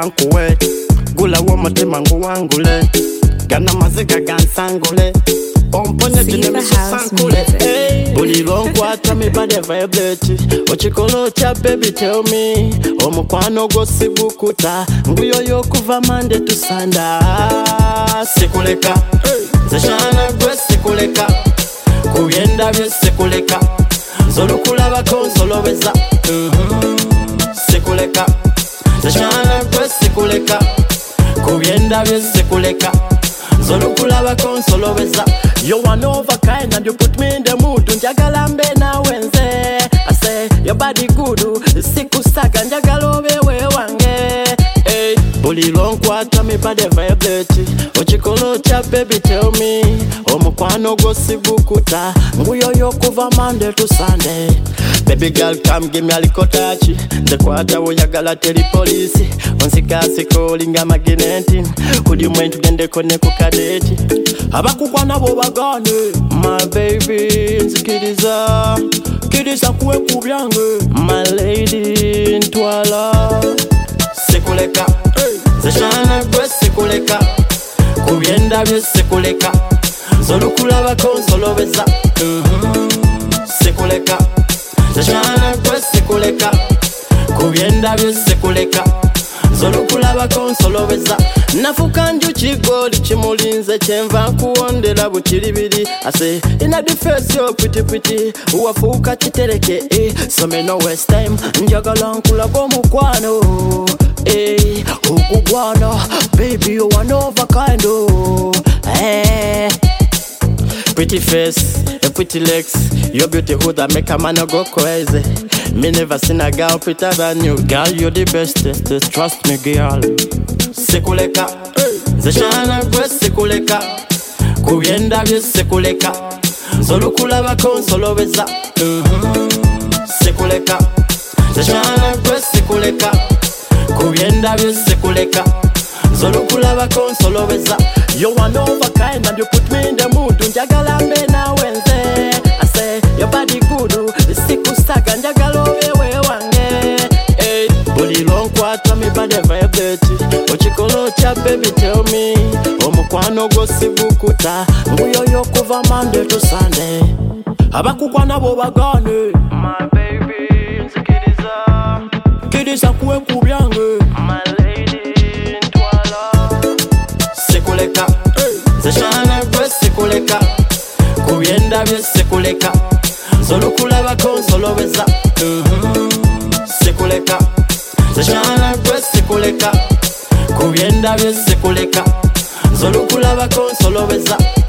kankuwe gula w'umutima nguwangule gana maziga gansangule omponye tinemisho sankule buli lonkwata mibade vibrate ochikolo cha baby tell me omukwano gwo sigukuta nguyoyo kuva Monday to Sunday sikuleka zeshana gwe sikuleka kuyenda bye sikuleka zolukulaba konsolobeza sikuleka zeshana gwe sikuleka kuyenda bye sikuleka zolukulaba konsolobeza. You one of a kind and you put me in the mood. Njagala mbe na wenze I say your body good siku saga njagala obewe wange hey. Buli lonkwata mi bade vibrate ochikolo cha baby tell me omukwano gwo sigukuta nguyoyo kuva Monday to Sunday. Baby girl come give me a little touch nzekwata woyagala teri police onsikasi calling magnetic kudi mwentu gende kone ku kadeti abakukwana bo bagane my baby nzikiriza kiriza kuwe kubyange my lady ntwala sikuleka zeshana gwe sikuleka kubyenda bye sikuleka zolukulaba konsolobeza sikuleka zeshana gwe sikuleka kubyenda bye sikuleka zolukulaba konsolobeza. Nafuka njuki goli kimulinze kyenva kuwondera bukiribiri ase ina the face yo pretty uwafuka kitereke so me no waste time njagala nkulaga omukwano okugwana baby you one of a kind pretty face, a pretty legs, your beauty hood that make a man go crazy. Me never seen a girl prettier than you, girl. You're the bestest, trust me, girl. Sikuleka, zeshana gwe sikuleka, kuyenda bye sikuleka, zolukulaba konsolobeza. Sikuleka, zeshana gwe sikuleka, kuyenda bye sikuleka, zolukulaba konsolobeza. You one of a kind and you put me in the mood. Njagala mbe na wenze I say your body good siku saga njagala obewe wange hey. Buli lonkwata mi bade vibrate ochikolo cha baby tell me omukwano gwo sigukuta nguyoyo kuva Monday to Sunday abakukwana bo bagane my baby nzikiriza kuwe kubyange my lady ntwala sikuleka zeshana gwe sikuleka kubyenda bye sikuleka zolukulaba konsolobeza sikuleka zeshana gwe sikuleka kubyenda bye sikuleka zolukulaba konsolobeza.